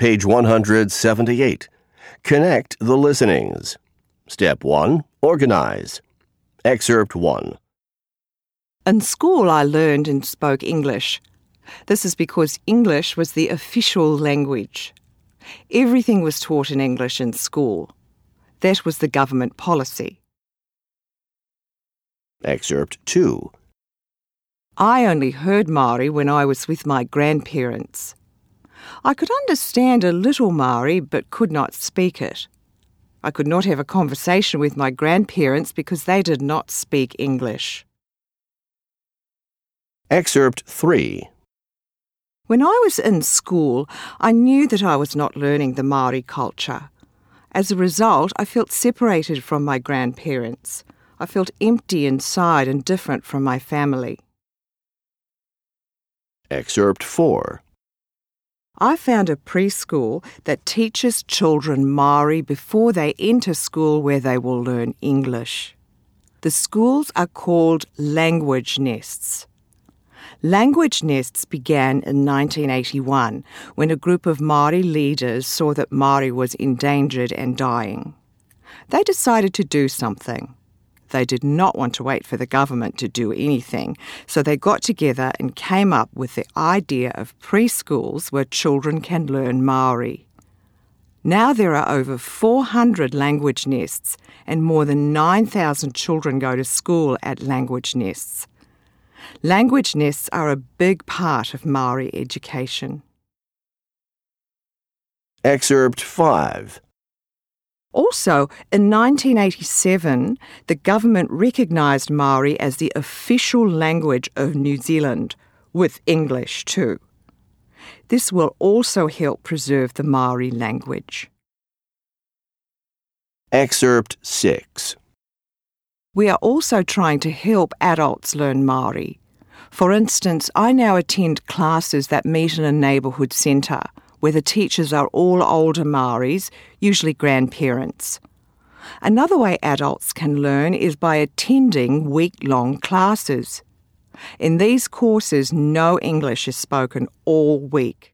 Page 178. Connect the listenings. Step 1. Organize. Excerpt 1. In school, I learned and spoke English. This is because English was the official language. Everything was taught in English in school. That was the government policy. Excerpt 2. I only heard Māori when I was with my grandparents. I could understand a little Māori but could not speak it. I could not have a conversation with my grandparents because they did not speak English. Excerpt 3. When I was in school, I knew that I was not learning the Māori culture. As a result, I felt separated from my grandparents. I felt empty inside and different from my family. Excerpt 4. I found a preschool that teaches children Māori before they enter school where they will learn English. The schools are called language nests. Language nests began in 1981 when a group of Māori leaders saw that Māori was endangered and dying. They decided to do something. They did not want to wait for the government to do anything, so they got together and came up with the idea of preschools where children can learn Māori. Now there are over 400 language nests and more than 9,000 children go to school at language nests. Language nests are a big part of Māori education. Excerpt 5. Also, in 1987, the government recognised Māori as the official language of New Zealand, with English too. This will also help preserve the Māori language. Excerpt 6. We are also trying to help adults learn Māori. For instance, I now attend classes that meet in a neighbourhood centre, where the teachers are all older Māoris, usually grandparents. Another way adults can learn is by attending week-long classes. In these courses, no English is spoken all week.